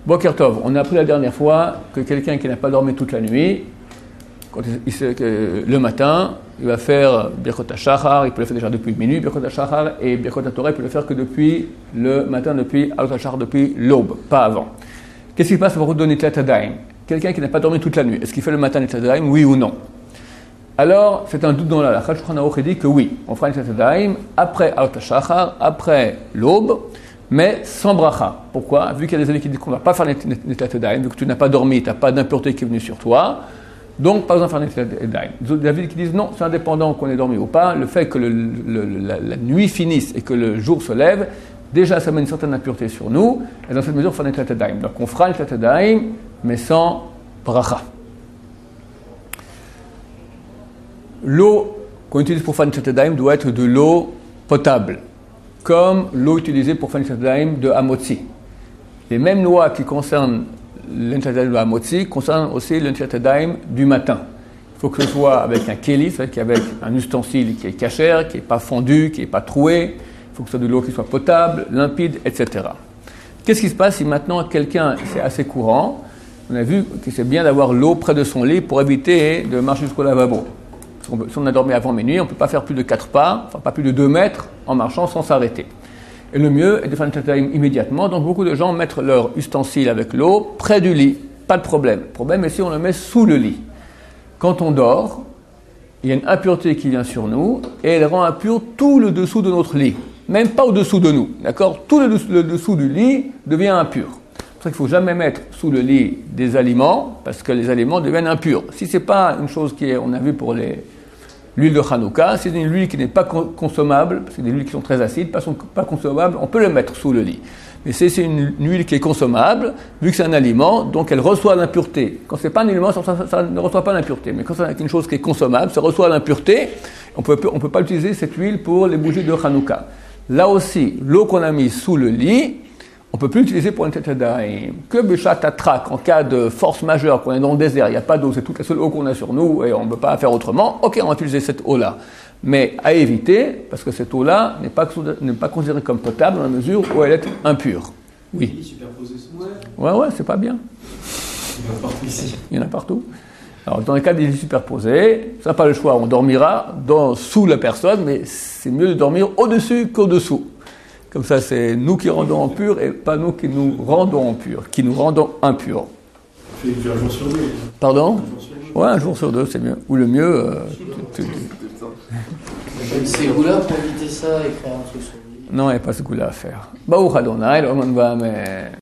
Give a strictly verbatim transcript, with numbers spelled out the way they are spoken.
Boker Tov, on a appris la dernière fois que quelqu'un qui n'a pas dormi toute la nuit, quand il sait que le matin, il va faire Birkot HaShachar, il peut le faire déjà depuis minuit, Birkot HaShachar, et Birkot HaTorah, il peut le faire que depuis le matin, depuis Alot HaShachar, depuis l'aube, pas avant. Qu'est-ce qui se passe à propos de Nitlat Yadayim? Quelqu'un qui n'a pas dormi toute la nuit, est-ce qu'il fait le matin Nitlat Yadayim, oui ou non? Alors, c'est un doute dans la halakha. Shulchan Aruch dit que oui, on fera Nitlat Yadayim après Alot HaShachar, après l'aube, mais sans bracha. Pourquoi? Vu qu'il y a des amis qui disent qu'on ne va pas faire Nitlat Yadayim, vu que tu n'as pas dormi, tu n'as pas d'impureté qui est venue sur toi, donc pas besoin de faire Nitlat Yadayim. D'autres avis qui disent non, c'est indépendant qu'on ait dormi ou pas, le fait que le, le, la, la nuit finisse et que le jour se lève, déjà ça met une certaine impureté sur nous, et dans cette mesure, on fera Nitlat Yadayim. Donc on fera Nitlat Yadayim, mais sans bracha. L'eau qu'on utilise pour faire Nitlat Yadayim doit être de l'eau potable, comme l'eau utilisée pour faire Nitlat Yadayim de Hamotzi. Les mêmes lois qui concernent le Nitlat Yadayim de Hamotzi concernent aussi le Nitlat Yadayim du matin. Il faut que ce soit avec un kéli, c'est-à-dire avec un ustensile qui est cachère, qui n'est pas fondu, qui n'est pas troué. Il faut que ce soit de l'eau qui soit potable, limpide, et cetera. Qu'est-ce qui se passe si maintenant quelqu'un, c'est assez courant, on a vu que c'est bien d'avoir l'eau près de son lit pour éviter de marcher jusqu'au lavabo. Si on a dormi avant minuit, on ne peut pas faire plus de quatre pas, enfin pas plus de deux mètres en marchant sans s'arrêter. Et le mieux est de faire Nitlat Yadayim immédiatement. Donc beaucoup de gens mettent leur ustensile avec l'eau près du lit. Pas de problème. Le problème est si on le met sous le lit. Quand on dort, il y a une impureté qui vient sur nous et elle rend impur tout le dessous de notre lit. Même pas au-dessous de nous. D'accord? Tout le, dessous, le dessous du lit devient impur. C'est pour ça qu'il ne faut jamais mettre sous le lit des aliments parce que les aliments deviennent impurs. Si ce n'est pas une chose qui est, on a vu pour les... L'huile de Hanouka, c'est une huile qui n'est pas consommable, c'est des huiles qui sont très acides, pas, sont pas consommables, on peut le mettre sous le lit. Mais c'est, c'est une, une huile qui est consommable, vu que c'est un aliment, donc elle reçoit l'impureté. Quand c'est pas un aliment, ça, ça, ça ne reçoit pas l'impureté. Mais quand c'est une chose qui est consommable, ça reçoit l'impureté, on peut, on peut pas utiliser cette huile pour les bougies de Hanouka. Là aussi, l'eau qu'on a mise sous le lit, on ne peut plus l'utiliser pour un Nitlat Yadayim. Que Béchat Tatrak, en cas de force majeure, qu'on est dans le désert, il n'y a pas d'eau, c'est toute la seule eau qu'on a sur nous et on ne peut pas faire autrement, ok, on va utiliser cette eau-là. Mais à éviter, parce que cette eau-là n'est pas, n'est pas considérée comme potable dans la mesure où elle est impure. Oui. Il est superposé sous. Ouais, ouais, c'est pas bien. Il y en a partout ici. Il y en a partout. Alors, dans les cas des superposés, ça n'a pas le choix, on dormira dans, sous la personne, mais c'est mieux de dormir au-dessus qu'au-dessous. Comme ça, c'est nous qui rendons impurs et pas nous qui nous rendons impurs, qui nous rendons impurs. Fait un jour sur deux. Pardon? Un jour sur deux. Ouais, un jour sur deux, c'est mieux. Ou le mieux... Euh, tu, tu... C'est goût-là pour éviter ça et créer un truc sur lui. Non, il n'y a pas ce goût-là à faire. Baruch Adonai, l'homme va, mais...